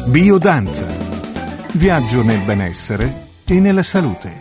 Biodanza. Viaggio nel benessere e nella salute.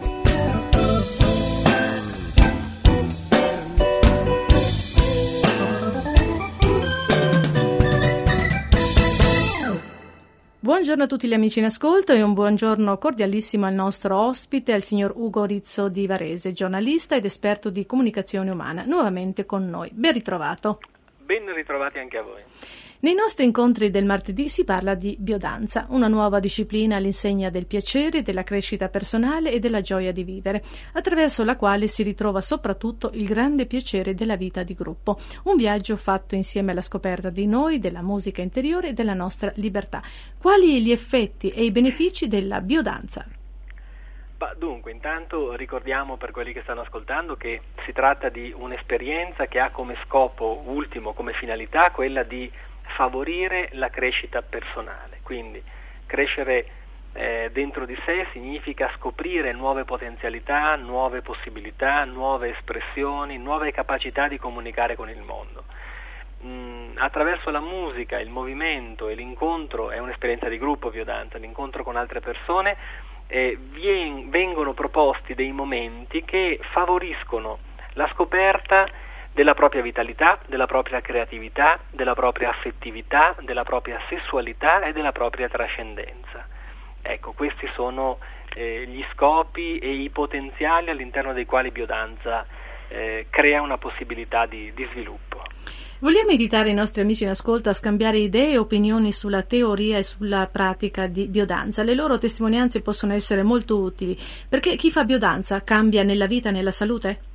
Buongiorno a tutti gli amici in ascolto e un buongiorno cordialissimo al nostro ospite, al signor Ugo Rizzo di Varese, giornalista ed esperto di comunicazione umana, nuovamente con noi. Ben ritrovato. Ben ritrovati anche a voi. Nei nostri incontri del martedì si parla di biodanza, una nuova disciplina all'insegna del piacere, della crescita personale e della gioia di vivere, attraverso la quale si ritrova soprattutto il grande piacere della vita di gruppo. Un viaggio fatto insieme alla scoperta di noi, della musica interiore e della nostra libertà. Quali gli effetti e i benefici della biodanza? Dunque, intanto ricordiamo per quelli che stanno ascoltando che si tratta di un'esperienza che ha come scopo ultimo, come finalità, quella di favorire la crescita personale. Quindi crescere dentro di sé significa scoprire nuove potenzialità, nuove possibilità, nuove espressioni, nuove capacità di comunicare con il mondo. Attraverso la musica, il movimento e l'incontro, è un'esperienza di gruppo biodanza, l'incontro con altre persone, vengono proposti dei momenti che favoriscono la scoperta della propria vitalità, della propria creatività, della propria affettività, della propria sessualità e della propria trascendenza. Ecco, questi sono gli scopi e i potenziali all'interno dei quali biodanza crea una possibilità di sviluppo. Vogliamo invitare i nostri amici in ascolto a scambiare idee e opinioni sulla teoria e sulla pratica di biodanza. Le loro testimonianze possono essere molto utili, perché chi fa biodanza cambia nella vita e nella salute?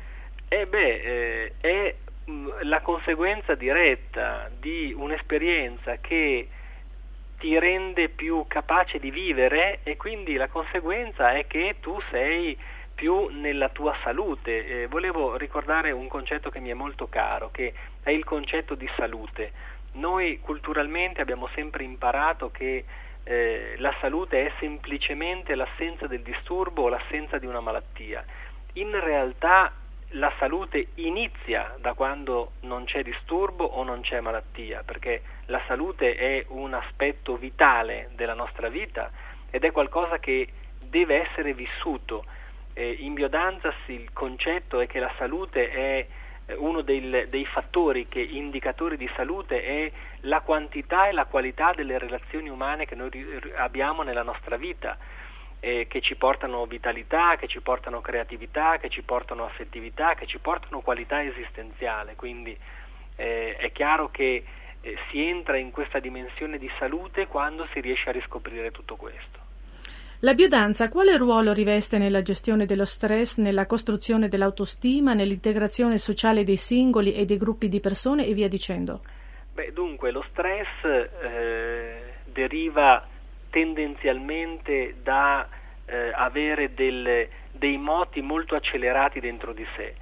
È la conseguenza diretta di un'esperienza che ti rende più capace di vivere, e quindi la conseguenza è che tu sei più nella tua salute. Volevo ricordare un concetto che mi è molto caro, che è il concetto di salute. Noi culturalmente abbiamo sempre imparato che la salute è semplicemente l'assenza del disturbo o l'assenza di una malattia. In realtà la salute inizia da quando non c'è disturbo o non c'è malattia, perché la salute è un aspetto vitale della nostra vita ed è qualcosa che deve essere vissuto. In biodanza il concetto è che la salute è uno dei fattori che indicatori di salute è la quantità e la qualità delle relazioni umane che noi abbiamo nella nostra vita, che ci portano vitalità, che ci portano creatività, che ci portano affettività, che ci portano qualità esistenziale. Quindi è chiaro che si entra in questa dimensione di salute quando si riesce a riscoprire tutto questo. La biodanza quale ruolo riveste nella gestione dello stress, nella costruzione dell'autostima, nell'integrazione sociale dei singoli e dei gruppi di persone e via dicendo? Dunque, lo stress deriva tendenzialmente da avere dei moti molto accelerati dentro di sé,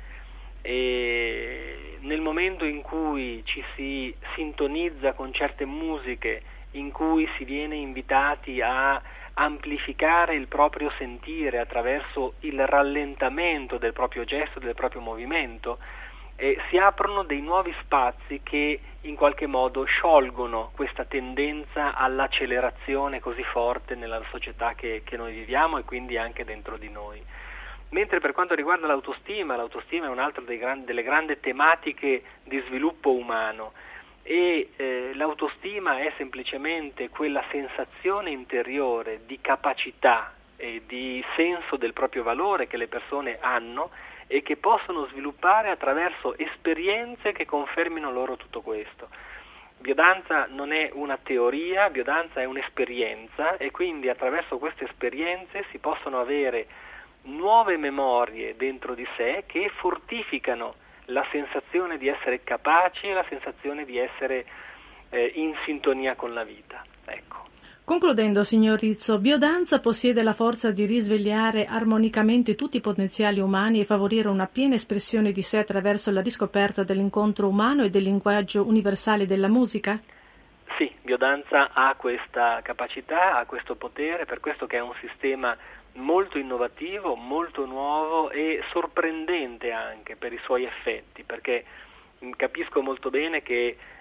e nel momento in cui ci si sintonizza con certe musiche, in cui si viene invitati a amplificare il proprio sentire attraverso il rallentamento del proprio gesto, del proprio movimento, si aprono dei nuovi spazi che in qualche modo sciolgono questa tendenza all'accelerazione così forte nella società che noi viviamo e quindi anche dentro di noi. Mentre per quanto riguarda l'autostima è un'altra delle grandi tematiche di sviluppo umano, e l'autostima è semplicemente quella sensazione interiore di capacità e di senso del proprio valore che le persone hanno e che possono sviluppare attraverso esperienze che confermino loro tutto questo. Biodanza non è una teoria, biodanza è un'esperienza, e quindi attraverso queste esperienze si possono avere nuove memorie dentro di sé che fortificano la sensazione di essere capaci e la sensazione di essere in sintonia con la vita. Ecco. Concludendo, signor Rizzo, biodanza possiede la forza di risvegliare armonicamente tutti i potenziali umani e favorire una piena espressione di sé attraverso la riscoperta dell'incontro umano e del linguaggio universale della musica? Sì, biodanza ha questa capacità, ha questo potere, per questo che è un sistema molto innovativo, molto nuovo e sorprendente anche per i suoi effetti, perché capisco molto bene che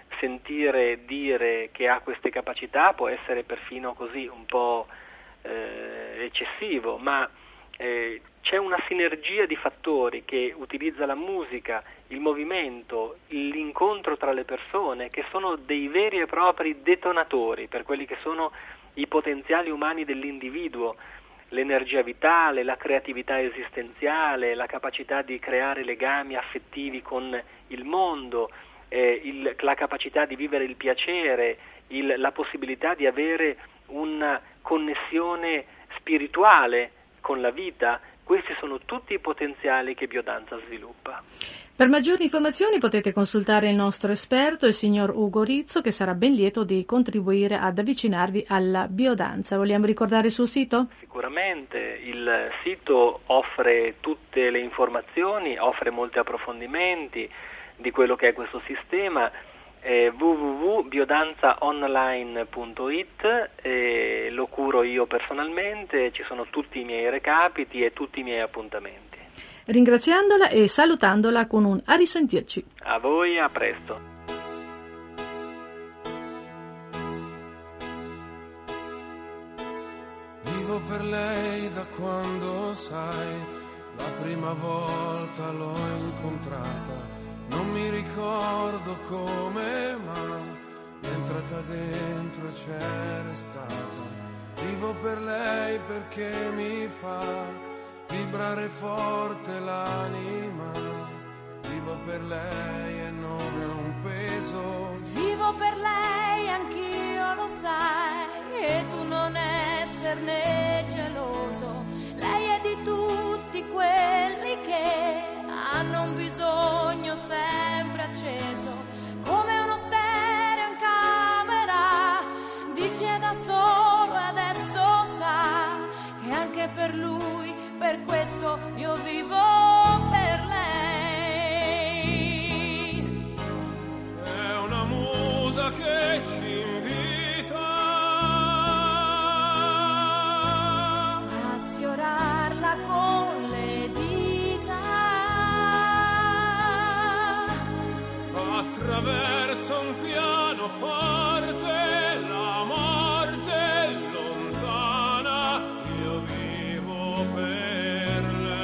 sentire dire che ha queste capacità può essere perfino così un po' eccessivo, ma c'è una sinergia di fattori che utilizza la musica, il movimento, l'incontro tra le persone, che sono dei veri e propri detonatori per quelli che sono i potenziali umani dell'individuo, l'energia vitale, la creatività esistenziale, la capacità di creare legami affettivi con il mondo, la capacità di vivere il piacere, la possibilità di avere una connessione spirituale con la vita. Questi sono tutti i potenziali che biodanza sviluppa. Per maggiori informazioni potete consultare il nostro esperto, il signor Ugo Rizzo, che sarà ben lieto di contribuire ad avvicinarvi alla biodanza. Vogliamo ricordare il suo sito? Sicuramente, il sito offre tutte le informazioni, offre molti approfondimenti di quello che è questo sistema, www.biodanzaonline.it, lo curo io personalmente, ci sono tutti i miei recapiti e tutti i miei appuntamenti. Ringraziandola e salutandola con un a risentirci. A voi, a presto. Vivo per lei da quando, sai, la prima volta l'ho incontrata. Non mi ricordo come, ma è entrata dentro e c'è restata. Vivo per lei perché mi fa vibrare forte l'anima. Vivo per lei e non è un peso. Vivo per lei, anch'io lo sai, e tu non esserne geloso. Lei è di tutti quelli che hanno un bisogno sempre acceso, come uno stereo in camera di chi è da solo e adesso sa che anche per lui, per questo io vivo per lei. È una musa che ci invita a sfiorarla con le dita, attraverso un pianoforte, la morte è lontana, io vivo per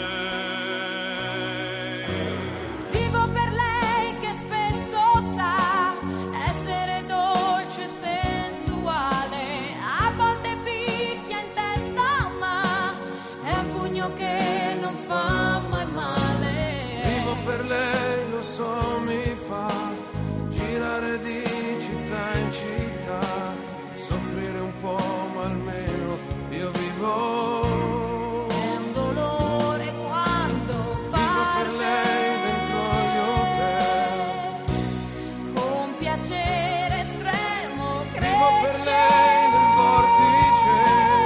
lei. vivo per lei che spesso sa essere dolce e sensuale, a volte picchia in testa ma è un pugno che non fa mai male. Vivo per lei, lo so, mi fa girare di città in città, soffrire un po' ma almeno io vivo. È un dolore quando va Vivo per lei dentro agli hotel. con piacere estremo Vivo per cresce lei nel vortice,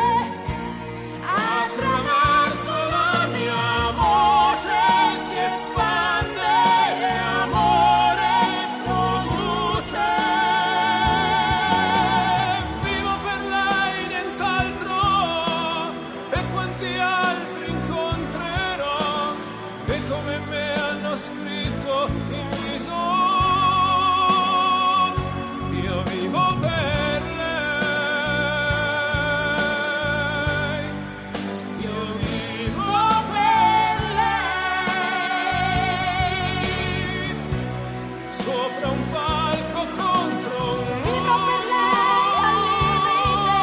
attraverso la mia voce si espande e amore produce. Vivo per lei, nient'altro, e quanti altri incontrerò che come me hanno scritto in viso. Io vivo per lei, io vivo per lei. sopra un palco contro un Vivo per lei al limite,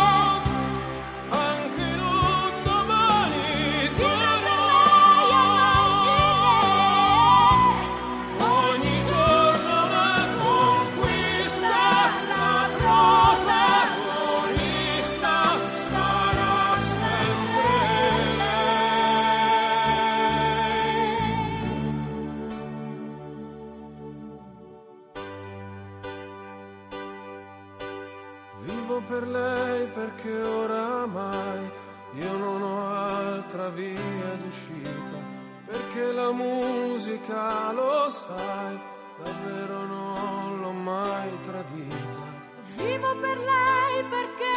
anche in un domani vivo per duro. lei a margine, Ogni giorno una conquista, la protagonista sarà sempre lei. Vivo per lei perché oramai io non ho altra via d'uscita, perché la musica, lo sai, davvero non l'ho mai tradita. vivo per lei perché